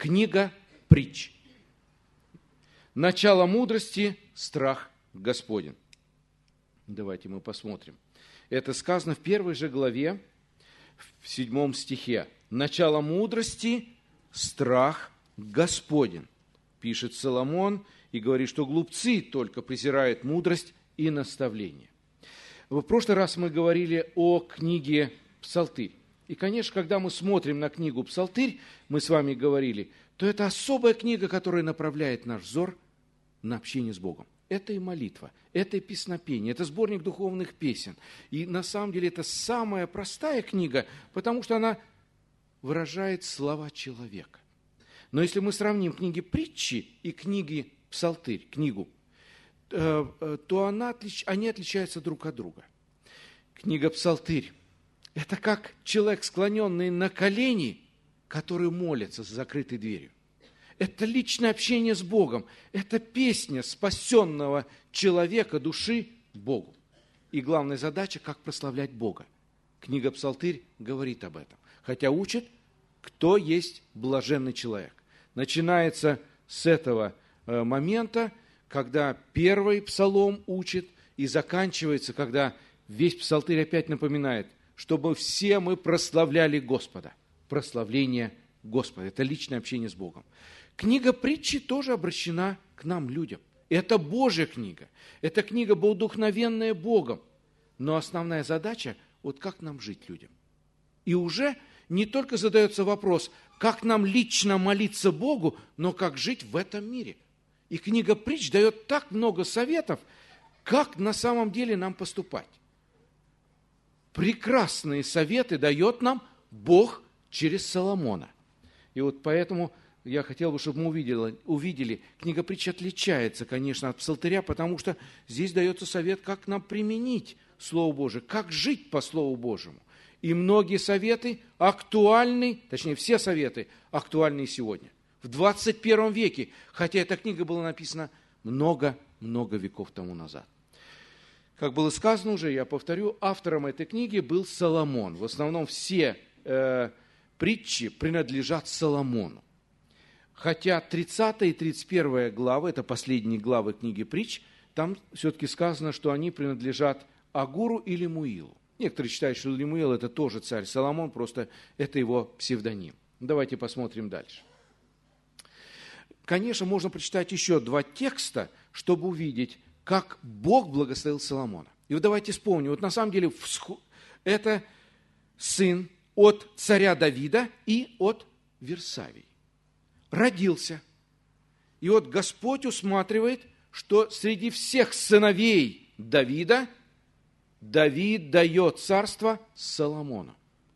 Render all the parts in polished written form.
Книга Притч. Начало мудрости – страх Господень. Давайте мы посмотрим. Это сказано в первой же главе, в 7 стихе. Начало мудрости – страх Господень. Пишет Соломон и говорит, что глупцы только презирают мудрость и наставление. В прошлый раз мы говорили о книге Псалтырь. И, конечно, когда мы смотрим на книгу Псалтырь, мы с вами говорили, то это особая книга, которая направляет наш взор на общение с Богом. Это и молитва, это и песнопение, это сборник духовных песен. И на самом деле это самая простая книга, потому что она выражает слова человека. Но если мы сравним книги Притчи и книги Псалтырь, книгу, то они отличаются друг от друга. Книга Псалтырь – это как человек, склоненный на колени, который молится с закрытой дверью. Это личное общение с Богом, это песня спасенного человека, души Богу. И главная задача – как прославлять Бога. Книга Псалтырь говорит об этом, хотя учит, кто есть блаженный человек. Начинается с этого момента, когда первый псалом учит, и заканчивается, когда весь Псалтырь опять напоминает, чтобы все мы прославляли Господа. Прославление Господа – это личное общение с Богом. Книга Притчи тоже обращена к нам, людям. Это Божья книга. Это книга, вдохновенная Богом. Но основная задача – вот как нам жить людям. И уже не только задается вопрос, как нам лично молиться Богу, но как жить в этом мире. И книга Притч дает так много советов, как на самом деле нам поступать. Прекрасные советы дает нам Бог через Соломона. И вот поэтому я хотел бы, чтобы мы увидели, книга Притч отличается, конечно, от Псалтыря, потому что здесь дается совет, как нам применить Слово Божие, как жить по Слову Божьему. И многие советы актуальны, точнее, все советы актуальны сегодня, в 21 веке, хотя эта книга была написана много-много веков тому назад. Как было сказано уже, я повторю, автором этой книги был Соломон. В основном все притчи принадлежат Соломону. Хотя 30 и 31 главы, это последние главы книги Притч, там все-таки сказано, что они принадлежат Агуру и Лемуилу. Некоторые считают, что Лемуил – это тоже царь Соломон, просто это его псевдоним. Давайте посмотрим дальше. Конечно, можно прочитать еще 2 текста, чтобы увидеть, как Бог благословил Соломона. И вот давайте вспомним. Вот на самом деле это сын от царя Давида и от Версавии. Родился. И вот Господь усматривает, что среди всех сыновей Давида Давид дает царство Соломону.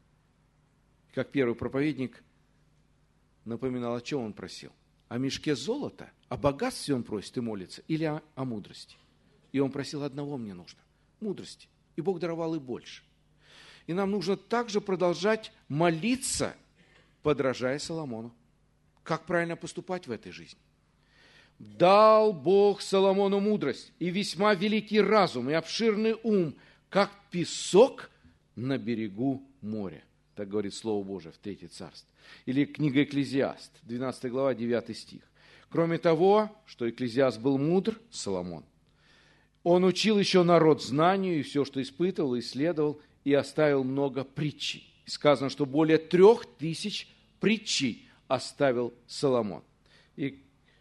Как первый проповедник напоминал, о чем он просил. О мешке золота, о богатстве он просит и молится, или о мудрости. И он просил, одного мне нужно – мудрости. И Бог даровал и больше. И нам нужно также продолжать молиться, подражая Соломону. Как правильно поступать в этой жизни? «Дал Бог Соломону мудрость, и весьма великий разум, и обширный ум, как песок на берегу моря». Так говорит Слово Божие в 3 царстве. Или книга Экклезиаст, 12 глава, 9 стих. Кроме того, что Экклезиаст был мудр, Соломон, он учил еще народ знанию, и все, что испытывал, исследовал, и оставил много притчей. Сказано, что более 3000 притчей оставил Соломон. И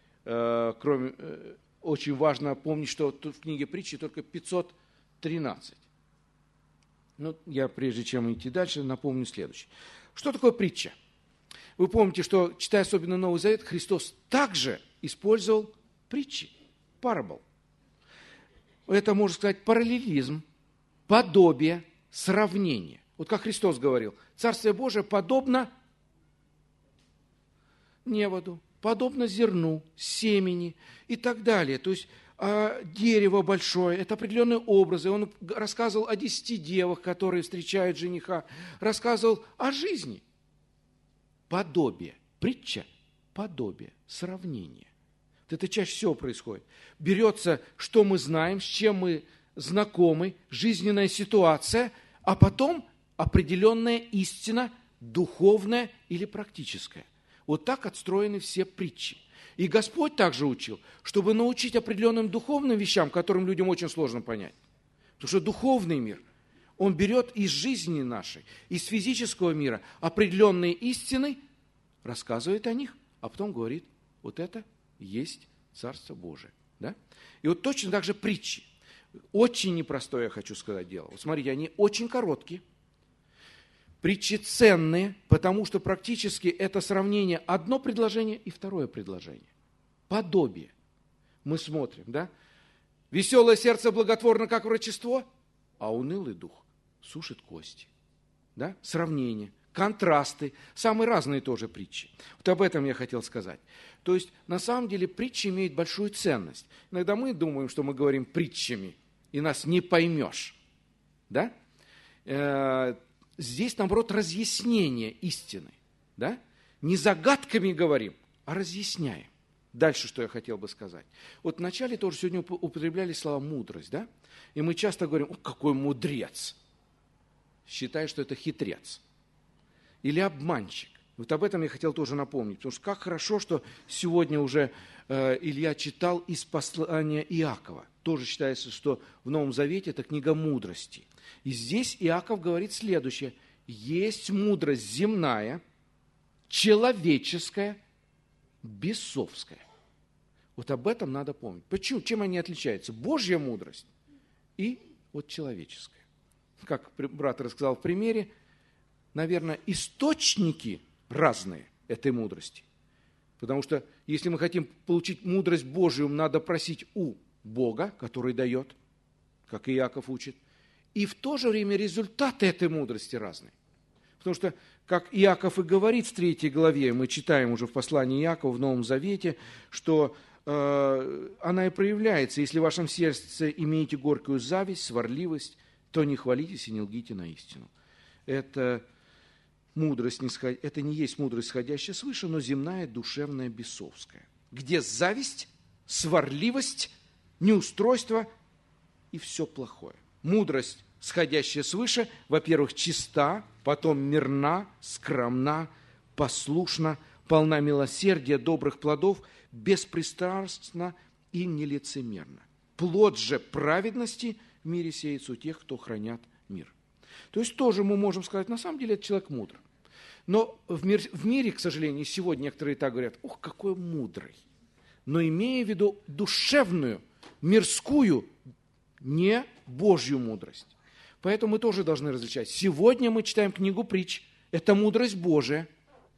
очень важно помнить, что тут в книге Притчи только 513. Я, прежде чем идти дальше, напомню следующее. Что такое притча? Вы помните, что, читая особенно Новый Завет, Христос также использовал притчи, парабол. Это, можно сказать, параллелизм, подобие, сравнение. Вот как Христос говорил, Царствие Божие подобно неводу, подобно зерну, семени и так далее. То есть дерево большое, это определенные образы. Он рассказывал о 10 девах, которые встречают жениха, рассказывал о жизни. Подобие, притча, подобие, сравнение. Вот это чаще всего происходит. Берется, что мы знаем, с чем мы знакомы, жизненная ситуация, а потом определенная истина, духовная или практическая. Вот так отстроены все притчи. И Господь также учил, чтобы научить определенным духовным вещам, которым людям очень сложно понять. Потому что духовный мир, он берет из жизни нашей, из физического мира определенные истины, рассказывает о них, а потом говорит, вот это есть Царство Божие. Да? И вот точно так же притчи. Очень непростое, я хочу сказать, дело. Вот смотрите, они очень короткие. Притчи ценные, потому что практически это сравнение одно предложение и второе предложение. Подобие. Мы смотрим, да? Веселое сердце благотворно, как врачество, а унылый дух сушит кости. Да? Сравнение, контрасты, самые разные тоже притчи. Вот об этом я хотел сказать. То есть, на самом деле, притчи имеют большую ценность. Иногда мы думаем, что мы говорим притчами, и нас не поймешь. Да? Здесь, наоборот, разъяснение истины. Да? Не загадками говорим, а разъясняем. Дальше, что я хотел бы сказать. Вот вначале тоже сегодня употребляли слова «мудрость». Да? И мы часто говорим, о, какой мудрец. Считая, что это хитрец. Или обманщик. Вот об этом я хотел тоже напомнить. Потому что как хорошо, что сегодня уже Илья читал из послания Иакова. Тоже считается, что в Новом Завете это книга мудрости. И здесь Иаков говорит следующее. Есть мудрость земная, человеческая, бесовская. Вот об этом надо помнить. Почему? Чем они отличаются? Божья мудрость и вот человеческая. Как брат рассказал в примере, наверное, источники разные этой мудрости. Потому что если мы хотим получить мудрость Божию, надо просить у Бога, который дает, как Иаков учит. И в то же время результаты этой мудрости разные. Потому что, как Иаков и говорит в 3 главе, мы читаем уже в послании Иакова в Новом Завете, что она и проявляется. Если в вашем сердце имеете горькую зависть, сварливость, то не хвалитесь и не лгите на истину. Это мудрость, это не есть мудрость, сходящая свыше, но земная, душевная, бесовская. Где зависть, сварливость, неустройство и все плохое. Мудрость, сходящая свыше, во-первых, чиста, потом мирна, скромна, послушна, полна милосердия, добрых плодов, беспристрастна и нелицемерна. Плод же праведности в мире сеется у тех, кто хранят мир. То есть тоже мы можем сказать, на самом деле, это человек мудрый. Но в мире, к сожалению, сегодня некоторые так говорят, ух, какой мудрый. Но имея в виду душевную, мирскую, не Божью мудрость. Поэтому мы тоже должны различать. Сегодня мы читаем книгу притч. Это мудрость Божия.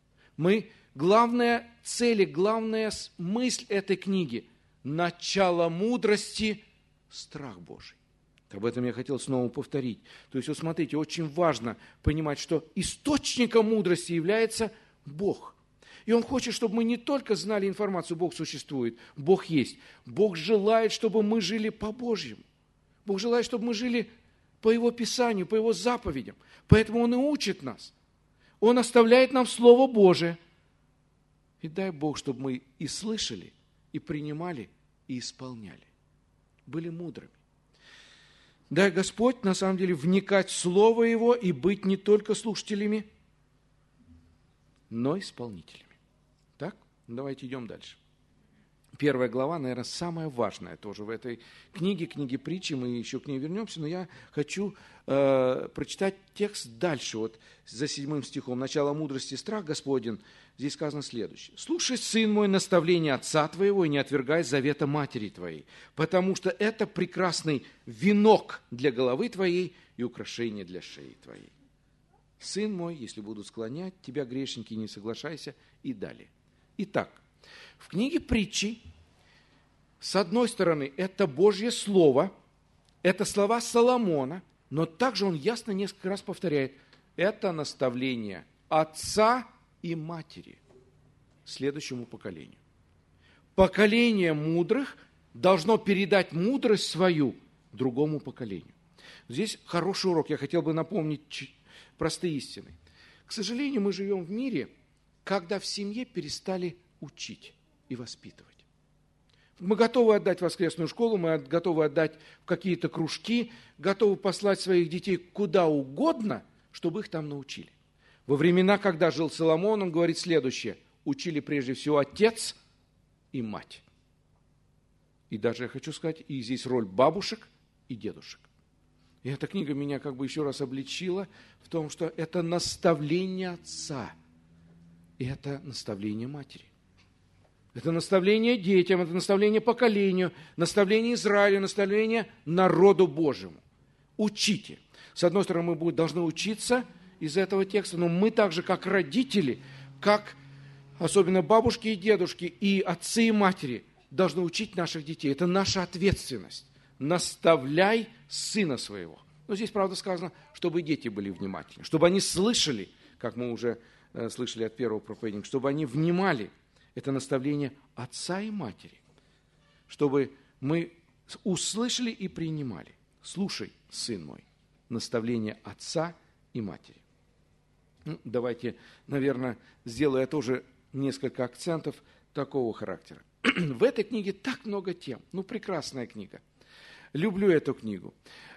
Главная цель, главная мысль этой книги – начало мудрости – страх Божий. Об этом я хотел снова повторить. То есть, вот смотрите, очень важно понимать, что источником мудрости является Бог. И Он хочет, чтобы мы не только знали информацию, Бог существует, Бог есть. Бог желает, чтобы мы жили по Божьему. Бог желает, чтобы мы жили по Его Писанию, по Его заповедям. Поэтому Он и учит нас. Он оставляет нам Слово Божие. И дай Бог, чтобы мы и слышали, и принимали, и исполняли. Были мудрыми. Дай Господь, на самом деле, вникать в Слово Его и быть не только слушателями, но исполнителями. Так? Давайте идем дальше. 1 глава, наверное, самая важная тоже в этой книге притчи, мы еще к ней вернемся, но я хочу прочитать текст дальше, вот за 7 стихом. «Начало мудрости страх Господень». Здесь сказано следующее. «Слушай, сын мой, наставление отца твоего, и не отвергай завета матери твоей, потому что это прекрасный венок для головы твоей и украшение для шеи твоей. Сын мой, если будут склонять тебя, грешники, не соглашайся». И далее. Итак, в книге притчи, с одной стороны, это Божье Слово, это слова Соломона, но также он ясно несколько раз повторяет, это наставление отца и матери следующему поколению. Поколение мудрых должно передать мудрость свою другому поколению. Здесь хороший урок, я хотел бы напомнить простые истины. К сожалению, мы живем в мире, когда в семье перестали учить и воспитывать. Мы готовы отдать в воскресную школу, мы готовы отдать в какие-то кружки, готовы послать своих детей куда угодно, чтобы их там научили. Во времена, когда жил Соломон, он говорит следующее: учили прежде всего отец и мать. И даже, я хочу сказать, и здесь роль бабушек и дедушек. И эта книга меня как бы еще раз обличила в том, что это наставление отца, и это наставление матери. Это наставление детям, это наставление поколению, наставление Израилю, наставление народу Божьему. Учите. С одной стороны, мы должны учиться из этого текста, но мы также, как родители, как особенно бабушки и дедушки, и отцы и матери, должны учить наших детей. Это наша ответственность. Наставляй сына своего. Но здесь, правда, сказано, чтобы дети были внимательны, чтобы они слышали, как мы уже слышали от первого проповедника, чтобы они внимали. Это наставление отца и матери, чтобы мы услышали и принимали. Слушай, сын мой, наставление отца и матери. Давайте, наверное, сделаю я тоже несколько акцентов такого характера. В этой книге так много тем. Прекрасная книга. Люблю эту книгу.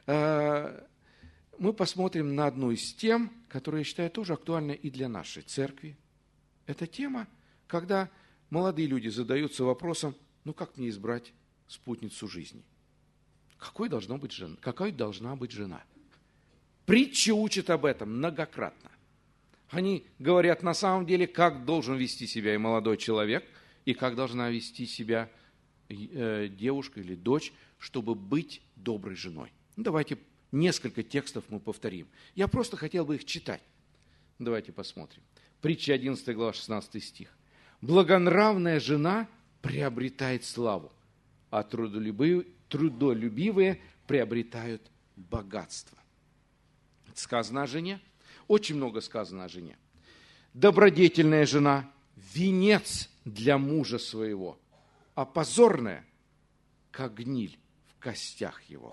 Мы посмотрим на одну из тем, которую я считаю тоже актуальной и для нашей церкви. Это тема, когда молодые люди задаются вопросом, как мне избрать спутницу жизни? Какой должна быть жена? Притчи учат об этом многократно. Они говорят на самом деле, как должен вести себя и молодой человек, и как должна вести себя девушка или дочь, чтобы быть доброй женой. Давайте несколько текстов мы повторим. Я просто хотел бы их читать. Давайте посмотрим. Притча 11 глава 16 стих. «Благонравная жена приобретает славу, а трудолюбивые приобретают богатство». Это сказано о жене. Очень много сказано о жене. «Добродетельная жена – венец для мужа своего, а позорная, как гниль в костях его».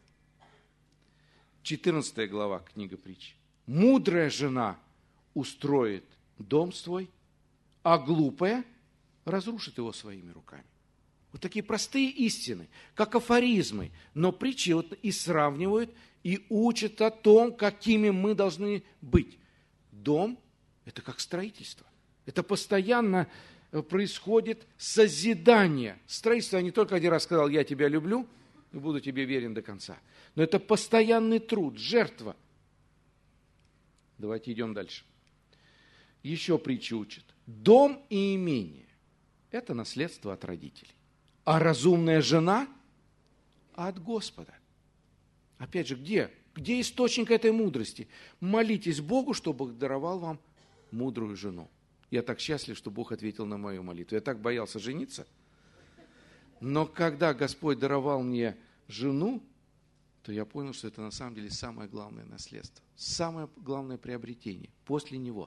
14 глава книга притч. «Мудрая жена устроит дом свой, а глупая разрушит его своими руками». Вот такие простые истины, как афоризмы, но притчи и сравнивают, и учат о том, какими мы должны быть. Дом – это как строительство. Это постоянно происходит созидание. Строительство, я не только один раз сказал, я тебя люблю и буду тебе верен до конца. Но это постоянный труд, жертва. Давайте идем дальше. Еще притча учит. Дом и имение – это наследство от родителей. А разумная жена – от Господа. Опять же, где? Где источник этой мудрости? Молитесь Богу, чтобы Бог даровал вам мудрую жену. Я так счастлив, что Бог ответил на мою молитву. Я так боялся жениться. Но когда Господь даровал мне жену, то я понял, что это на самом деле самое главное наследство. Самое главное приобретение после него.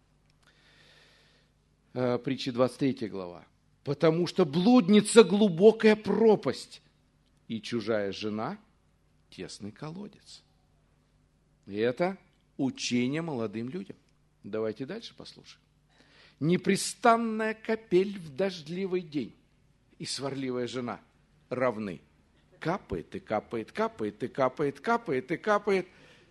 Притча 23 глава. «Потому что блудница – глубокая пропасть, и чужая жена – тесный колодец». И это учение молодым людям. Давайте дальше послушаем. «Непрестанная капель в дождливый день и сварливая жена равны. Капает и капает, капает и капает, капает и капает».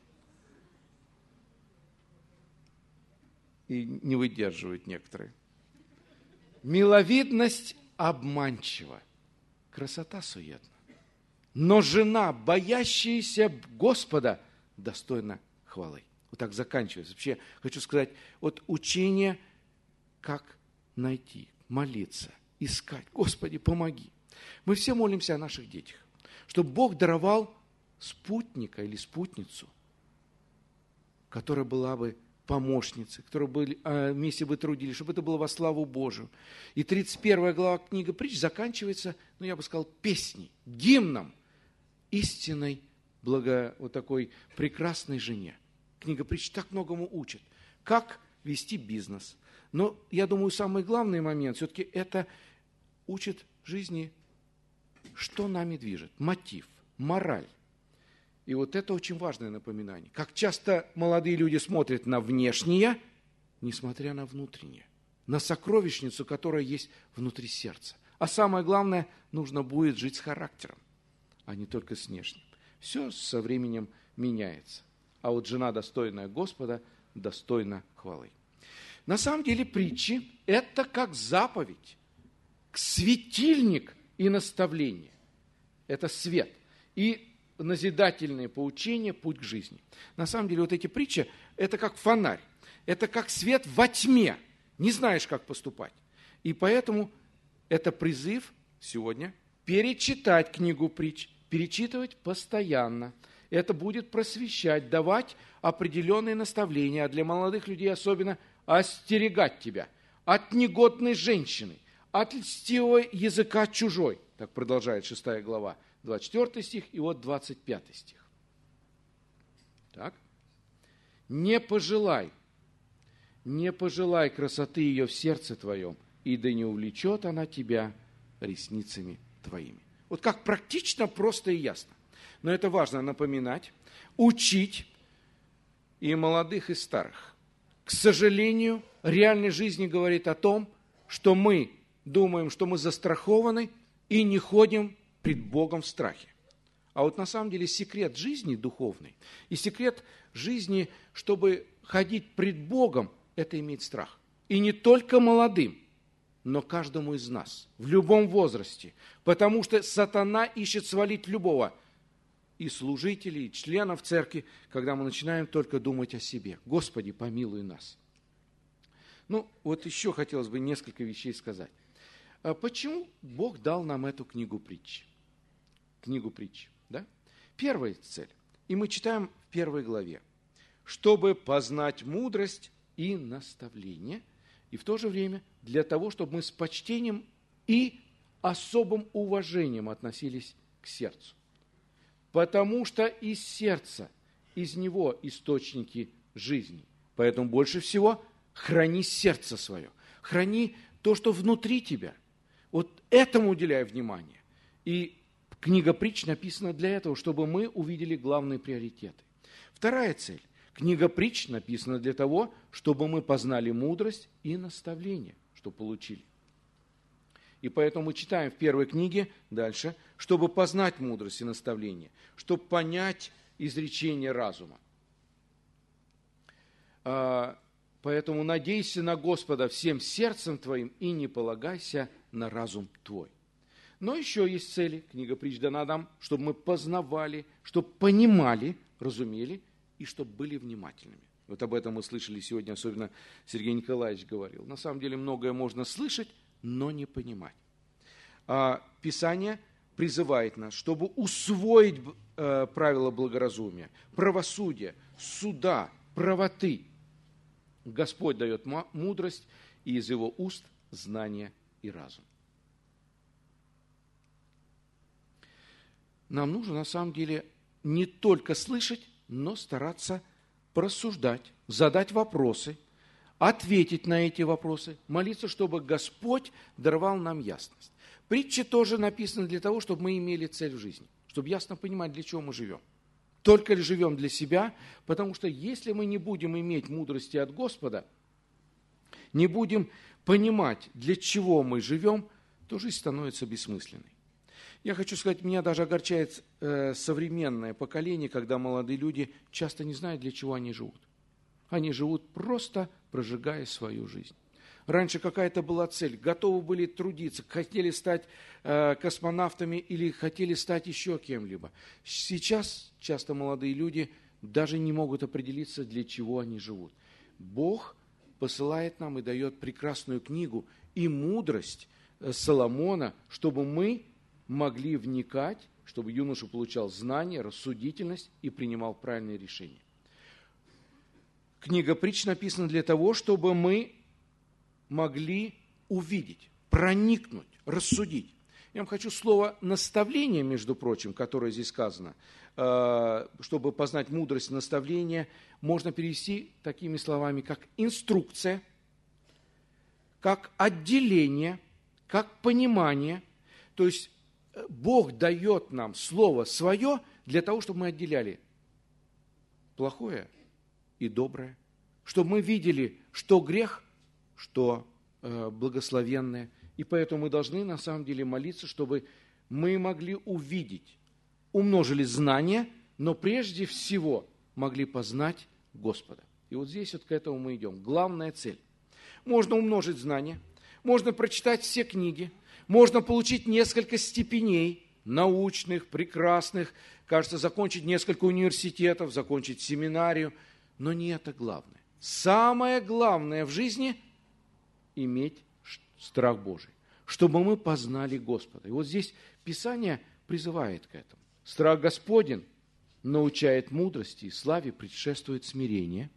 И не выдерживают некоторые. «Миловидность обманчива, красота суетна. Но жена, боящаяся Господа, достойна хвалы». Вот так заканчивается. Вообще, хочу сказать, вот учение, как найти, молиться, искать. Господи, помоги. Мы все молимся о наших детях, чтобы Бог даровал спутника или спутницу, которая была бы помощницей, которые вместе бы трудились, чтобы это было во славу Божию. И 31 глава книги притч заканчивается, я бы сказал, песней, гимном истинной, вот такой прекрасной жене. Книга притч так многому учит. Как вести бизнес. Но, я думаю, самый главный момент все-таки это учит жизни, что нами движет. Мотив, мораль. И вот это очень важное напоминание. Как часто молодые люди смотрят на внешнее, несмотря на внутреннее. На сокровищницу, которая есть внутри сердца. А самое главное, нужно будет жить с характером, а не только с внешним. Все со временем меняется. А вот жена, достойная Господа, достойна хвалы. На самом деле притчи – это как заповедь, светильник и наставление. Это свет. И назидательные поучения – путь к жизни. На самом деле вот эти притчи – это как фонарь, это как свет во тьме. Не знаешь, как поступать. И поэтому это призыв сегодня перечитать книгу притч, перечитывать постоянно. Это будет просвещать, давать определенные наставления, а для молодых людей особенно остерегать тебя от негодной женщины, от льстивого языка чужой. Так продолжает 6 глава, 24 стих и вот 25 стих. Так. Не пожелай красоты ее в сердце твоем, и да не увлечет она тебя ресницами твоими. Вот как практично, просто и ясно. Но это важно напоминать, учить и молодых, и старых. К сожалению, реальность жизни говорит о том, что мы думаем, что мы застрахованы и не ходим пред Богом в страхе. А вот на самом деле секрет жизни духовный и секрет жизни, чтобы ходить пред Богом, это иметь страх. И не только молодым, но каждому из нас, в любом возрасте. Потому что сатана ищет свалить любого, и служителей, и членов церкви, когда мы начинаем только думать о себе. Господи, помилуй нас. Ну, вот еще хотелось бы несколько вещей сказать. Почему Бог дал нам эту книгу притч? Книгу притч, да? Первая цель, и мы читаем в 1 главе, чтобы познать мудрость и наставление, и в то же время для того, чтобы мы с почтением и особым уважением относились к сердцу. Потому что из сердца, из него источники жизни. Поэтому больше всего храни сердце свое, храни то, что внутри тебя. Вот этому уделяй внимание. И книга притч написана для этого, чтобы мы увидели главные приоритеты. Вторая цель. Книга притч написана для того, чтобы мы познали мудрость и наставление, что получили. И поэтому мы читаем в первой книге дальше, чтобы познать мудрость и наставление, чтобы понять изречение разума. Поэтому надейся на Господа всем сердцем твоим и не полагайся на разум твой. Но еще есть цели. Книга притч дана нам, чтобы мы познавали, чтобы понимали, разумели и чтобы были внимательными. Вот об этом мы слышали сегодня, особенно Сергей Николаевич говорил. На самом деле многое можно слышать, но не понимать. Писание призывает нас, чтобы усвоить правила благоразумия, правосудия, суда, правоты. Господь дает мудрость, и из его уст знание и разум. Нам нужно на самом деле не только слышать, но стараться просуждать, задать вопросы, ответить на эти вопросы, молиться, чтобы Господь даровал нам ясность. Притчи тоже написаны для того, чтобы мы имели цель в жизни, чтобы ясно понимать, для чего мы живем. Только ли живем для себя, потому что если мы не будем иметь мудрости от Господа, не будем понимать, для чего мы живем, то жизнь становится бессмысленной. Я хочу сказать, меня даже огорчает современное поколение, когда молодые люди часто не знают, для чего они живут. Они живут просто прожигая свою жизнь. Раньше какая-то была цель, готовы были трудиться, хотели стать космонавтами или хотели стать еще кем-либо. Сейчас часто молодые люди даже не могут определиться, для чего они живут. Бог посылает нам и дает прекрасную книгу и мудрость Соломона, чтобы мы могли вникать, чтобы юноша получал знания, рассудительность и принимал правильные решения. Книга притч написана для того, чтобы мы могли увидеть, проникнуть, рассудить. Я вам хочу слово «наставление», между прочим, которое здесь сказано, чтобы познать мудрость наставления, можно перевести такими словами, как инструкция, как отделение, как понимание. То есть Бог дает нам слово свое для того, чтобы мы отделяли плохое и доброе, чтобы мы видели, что грех, что благословенное. И поэтому мы должны на самом деле молиться, чтобы мы могли увидеть, умножили знания, но прежде всего могли познать Господа. И вот здесь вот к этому мы идем. Главная цель. можно умножить знания, можно прочитать все книги, можно получить несколько степеней научных, прекрасных, кажется, закончить несколько университетов, закончить семинарию, но не это главное. Самое главное в жизни – иметь страх Божий, чтобы мы познали Господа. И вот здесь Писание призывает к этому. Страх Господень научает мудрости, и славе предшествует смирение.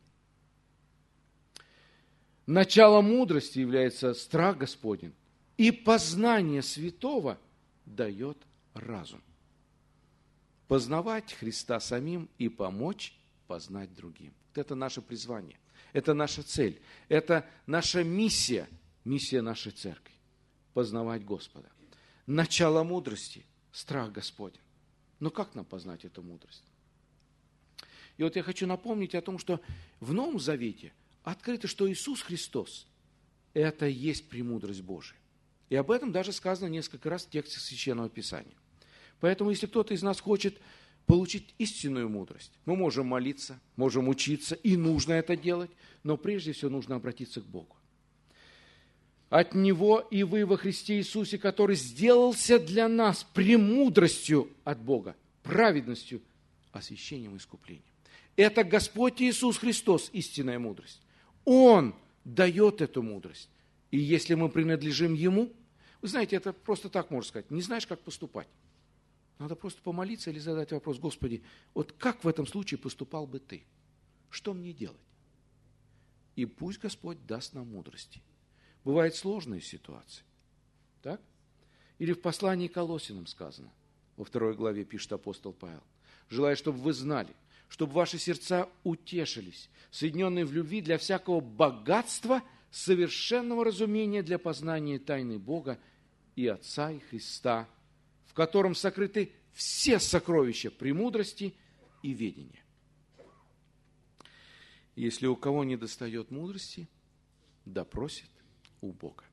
Начало мудрости является страх Господень, и познание святого дает разум. Познавать Христа самим и помочь познать другим. Вот это наше призвание, это наша цель, это наша миссия, миссия нашей церкви. Познавать Господа. Начало мудрости – страх Господень. Но как нам познать эту мудрость? И вот я хочу напомнить о том, что в Новом Завете открыто, что Иисус Христос – это и есть премудрость Божия. И об этом даже сказано несколько раз в тексте Священного Писания. Поэтому, если кто-то из нас хочет получить истинную мудрость, мы можем молиться, можем учиться, и нужно это делать, но прежде всего нужно обратиться к Богу. От Него и вы во Христе Иисусе, который сделался для нас премудростью от Бога, праведностью, освящением и искуплением. Это Господь Иисус Христос, истинная мудрость. Он дает эту мудрость. И если мы принадлежим Ему, вы знаете, это просто так можно сказать, не знаешь, как поступать. Надо просто помолиться или задать вопрос: Господи, вот как в этом случае поступал бы Ты? Что мне делать? И пусть Господь даст нам мудрости. Бывают сложные ситуации. Так? Или в послании к Колоссянам сказано, во 2 главе пишет апостол Павел: желаю, чтобы вы знали, чтобы ваши сердца утешились, соединенные в любви для всякого богатства, совершенного разумения для познания тайны Бога и Отца и Христа, в котором сокрыты все сокровища премудрости и ведения. Если у кого недостает мудрости, да просит у Бога.